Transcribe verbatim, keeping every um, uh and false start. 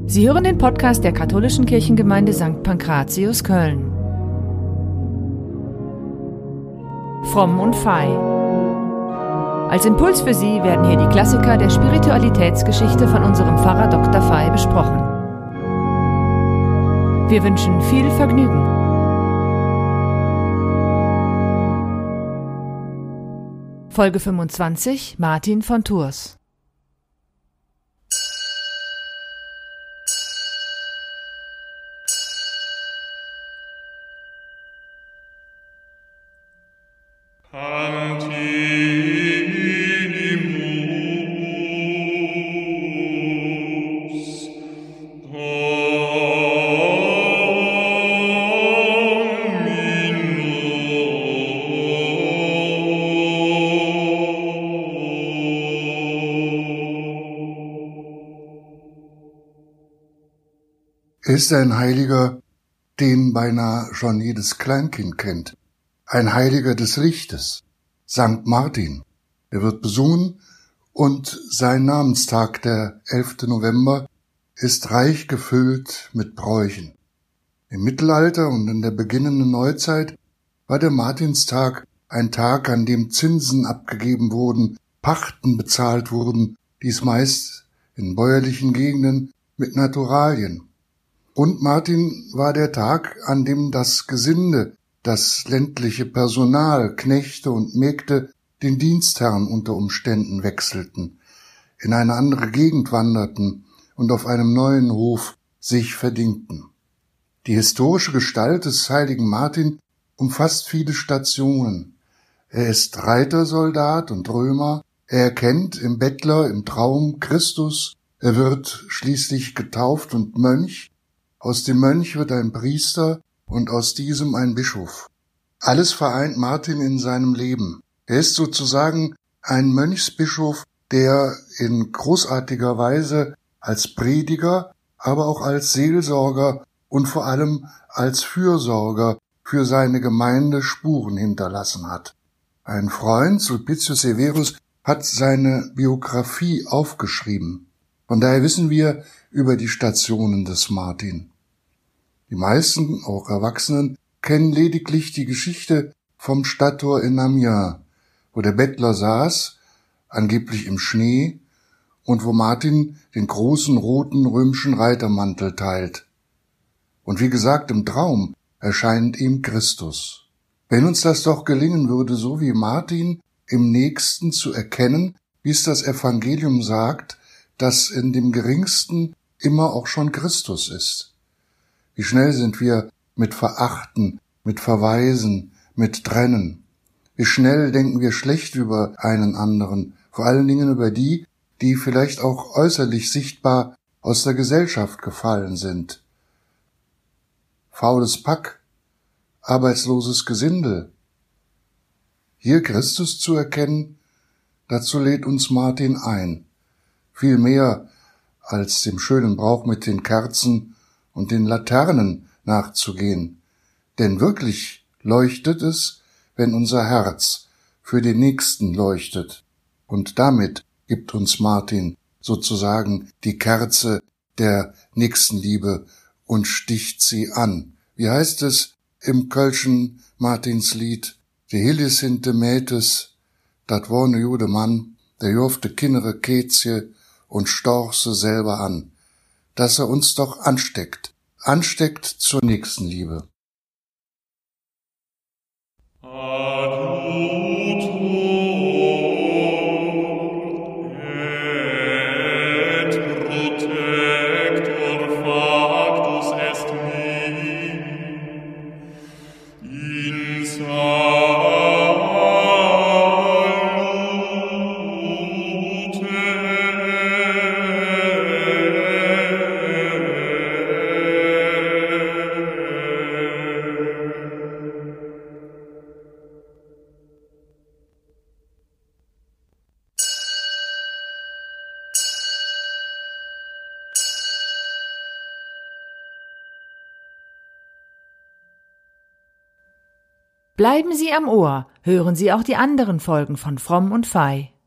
Sie hören den Podcast der katholischen Kirchengemeinde Sankt Pankratius Köln. Fromm und Fei. Als Impuls für Sie werden hier die Klassiker der Spiritualitätsgeschichte von unserem Pfarrer Doktor Fei besprochen. Wir wünschen viel Vergnügen. Folge fünfundzwanzig, Martin von Tours. Er ist ein Heiliger, den beinahe schon jedes Kleinkind kennt. Ein Heiliger des Lichtes, Sankt Martin. Er wird besungen und sein Namenstag, der elfte November, ist reich gefüllt mit Bräuchen. Im Mittelalter und in der beginnenden Neuzeit war der Martinstag ein Tag, an dem Zinsen abgegeben wurden, Pachten bezahlt wurden, dies meist in bäuerlichen Gegenden mit Naturalien. Und Martin war der Tag, an dem das Gesinde, das ländliche Personal, Knechte und Mägde, den Dienstherrn unter Umständen wechselten, in eine andere Gegend wanderten und auf einem neuen Hof sich verdingten. Die historische Gestalt des heiligen Martin umfasst viele Stationen. Er ist Reitersoldat und Römer, er erkennt im Bettler, im Traum Christus, er wird schließlich getauft und Mönch. Aus dem Mönch wird ein Priester und aus diesem ein Bischof. Alles vereint Martin in seinem Leben. Er ist sozusagen ein Mönchsbischof, der in großartiger Weise als Prediger, aber auch als Seelsorger und vor allem als Fürsorger für seine Gemeinde Spuren hinterlassen hat. Ein Freund, Sulpicius Severus, hat seine Biografie aufgeschrieben. Von daher wissen wir über die Stationen des Martin. Die meisten, auch Erwachsenen, kennen lediglich die Geschichte vom Stadttor in Amiens, wo der Bettler saß, angeblich im Schnee, und wo Martin den großen roten römischen Reitermantel teilt. Und wie gesagt, im Traum erscheint ihm Christus. Wenn uns das doch gelingen würde, so wie Martin im Nächsten zu erkennen, wie es das Evangelium sagt, dass in dem Geringsten immer auch schon Christus ist. Wie schnell sind wir mit Verachten, mit Verweisen, mit Trennen. Wie schnell denken wir schlecht über einen anderen, vor allen Dingen über die, die vielleicht auch äußerlich sichtbar aus der Gesellschaft gefallen sind. Faules Pack, arbeitsloses Gesindel. Hier Christus zu erkennen, dazu lädt uns Martin ein. Viel mehr als dem schönen Brauch mit den Kerzen und den Laternen nachzugehen. Denn wirklich leuchtet es, wenn unser Herz für den Nächsten leuchtet. Und damit gibt uns Martin sozusagen die Kerze der Nächstenliebe und sticht sie an. Wie heißt es im kölschen Martinslied? De Hillis hinte Mätes, dat worne jude Mann, der jofte kinnere Kezie und storchse selber an, dass er uns doch ansteckt, ansteckt zur Nächstenliebe. Bleiben Sie am Ohr, hören Sie auch die anderen Folgen von Fromm und Fei.